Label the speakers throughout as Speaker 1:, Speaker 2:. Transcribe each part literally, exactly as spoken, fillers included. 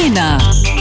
Speaker 1: Arena.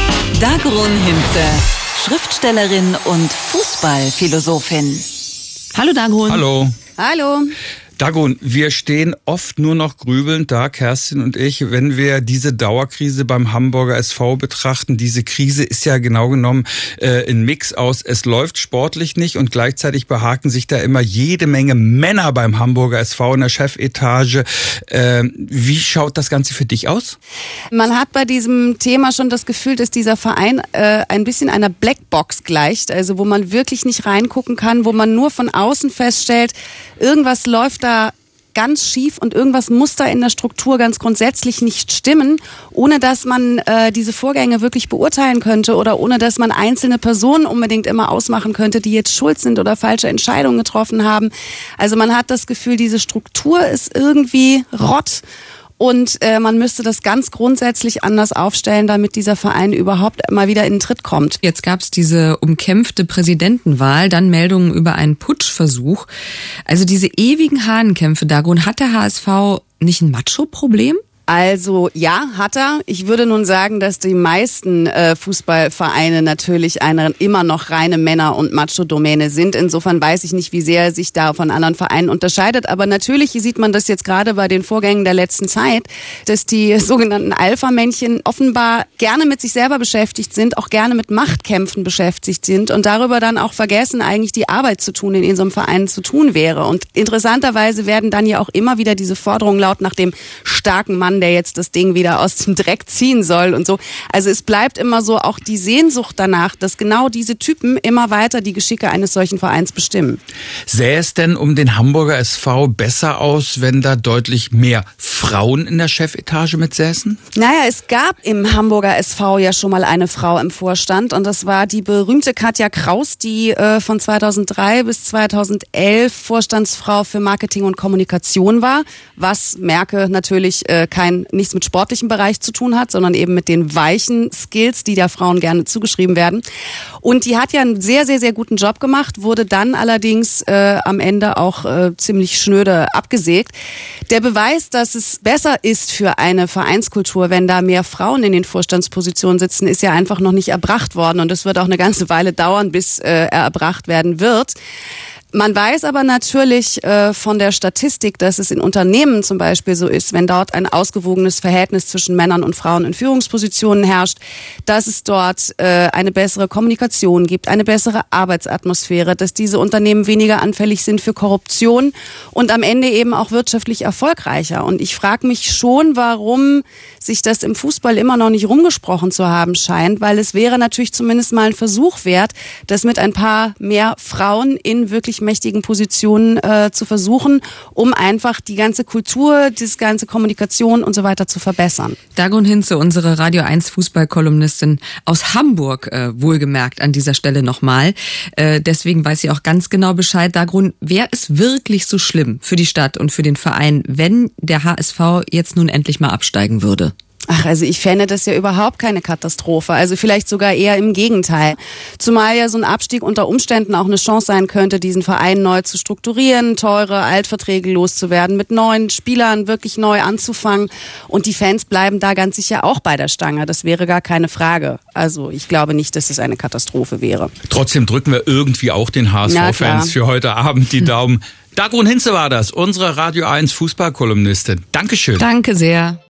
Speaker 1: Dagrun Hinze, Schriftstellerin und Fußballphilosophin.
Speaker 2: Hallo Dagrun.
Speaker 3: Hallo.
Speaker 2: Hallo.
Speaker 3: Dagrun, wir stehen oft nur noch grübelnd da, Kerstin und ich, wenn wir diese Dauerkrise beim Hamburger S V betrachten. Diese Krise ist ja genau genommen äh, ein Mix aus, es läuft sportlich nicht und gleichzeitig behaken sich da immer jede Menge Männer beim Hamburger S V in der Chefetage. Äh, wie schaut das Ganze für dich aus?
Speaker 2: Man hat bei diesem Thema schon das Gefühl, dass dieser Verein äh, ein bisschen einer Blackbox gleicht, also wo man wirklich nicht reingucken kann, wo man nur von außen feststellt, irgendwas läuft da ganz schief und irgendwas muss da in der Struktur ganz grundsätzlich nicht stimmen, ohne dass man äh, diese Vorgänge wirklich beurteilen könnte oder ohne dass man einzelne Personen unbedingt immer ausmachen könnte, die jetzt schuld sind oder falsche Entscheidungen getroffen haben. Also man hat das Gefühl, diese Struktur ist irgendwie Rott. Und äh, man müsste das ganz grundsätzlich anders aufstellen, damit dieser Verein überhaupt mal wieder in den Tritt kommt.
Speaker 4: Jetzt gab es diese umkämpfte Präsidentenwahl, dann Meldungen über einen Putschversuch. Also diese ewigen Hahnenkämpfe, Dagrun, hat der H S V nicht ein Macho-Problem?
Speaker 2: Also ja, hat er. Ich würde nun sagen, dass die meisten äh, Fußballvereine natürlich eine immer noch reine Männer- und Macho-Domäne sind. Insofern weiß ich nicht, wie sehr er sich da von anderen Vereinen unterscheidet. Aber natürlich sieht man das jetzt gerade bei den Vorgängen der letzten Zeit, dass die sogenannten Alpha-Männchen offenbar gerne mit sich selber beschäftigt sind, auch gerne mit Machtkämpfen beschäftigt sind und darüber dann auch vergessen, eigentlich die Arbeit zu tun, die in so einem Verein zu tun wäre. Und interessanterweise werden dann ja auch immer wieder diese Forderungen laut nach dem starken Mann, der jetzt das Ding wieder aus dem Dreck ziehen soll und so. Also es bleibt immer so auch die Sehnsucht danach, dass genau diese Typen immer weiter die Geschicke eines solchen Vereins bestimmen.
Speaker 3: Sähe es denn um den Hamburger S V besser aus, wenn da deutlich mehr Frauen in der Chefetage mitsäßen?
Speaker 2: Naja, es gab im Hamburger S V ja schon mal eine Frau im Vorstand und das war die berühmte Katja Kraus, die äh, von zweitausenddrei bis zweitausendelf Vorstandsfrau für Marketing und Kommunikation war, was Merke natürlich äh, kein nichts mit sportlichem Bereich zu tun hat, sondern eben mit den weichen Skills, die der Frauen gerne zugeschrieben werden. Und die hat ja einen sehr, sehr, sehr guten Job gemacht, wurde dann allerdings äh, am Ende auch äh, ziemlich schnöde abgesägt. Der Beweis, dass es besser ist für eine Vereinskultur, wenn da mehr Frauen in den Vorstandspositionen sitzen, ist ja einfach noch nicht erbracht worden. Und es wird auch eine ganze Weile dauern, bis äh, er erbracht werden wird. Man weiß aber natürlich äh, von der Statistik, dass es in Unternehmen zum Beispiel so ist, wenn dort ein ausgewogenes Verhältnis zwischen Männern und Frauen in Führungspositionen herrscht, dass es dort äh, eine bessere Kommunikation gibt, eine bessere Arbeitsatmosphäre, dass diese Unternehmen weniger anfällig sind für Korruption und am Ende eben auch wirtschaftlich erfolgreicher. Und ich frage mich schon, warum sich das im Fußball immer noch nicht rumgesprochen zu haben scheint, weil es wäre natürlich zumindest mal ein Versuch wert, das mit ein paar mehr Frauen in wirklich mächtigen Positionen äh, zu versuchen, um einfach die ganze Kultur, die ganze Kommunikation und so weiter zu verbessern.
Speaker 4: Dagrun Hinze, unsere Radio eins Fußballkolumnistin aus Hamburg, äh, wohlgemerkt an dieser Stelle nochmal. Äh, deswegen weiß sie auch ganz genau Bescheid. Dagrun, wäre es wirklich so schlimm für die Stadt und für den Verein, wenn der H S V jetzt nun endlich mal absteigen würde?
Speaker 2: Ach, also ich fände das ja überhaupt keine Katastrophe. Also vielleicht sogar eher im Gegenteil. Zumal ja so ein Abstieg unter Umständen auch eine Chance sein könnte, diesen Verein neu zu strukturieren, teure Altverträge loszuwerden, mit neuen Spielern wirklich neu anzufangen. Und die Fans bleiben da ganz sicher auch bei der Stange. Das wäre gar keine Frage. Also ich glaube nicht, dass es eine Katastrophe wäre.
Speaker 3: Trotzdem drücken wir irgendwie auch den H S V-Fans für heute Abend die Daumen. Dagrun Hinze war das, unsere Radio eins Fußballkolumnistin. Dankeschön.
Speaker 4: Danke sehr.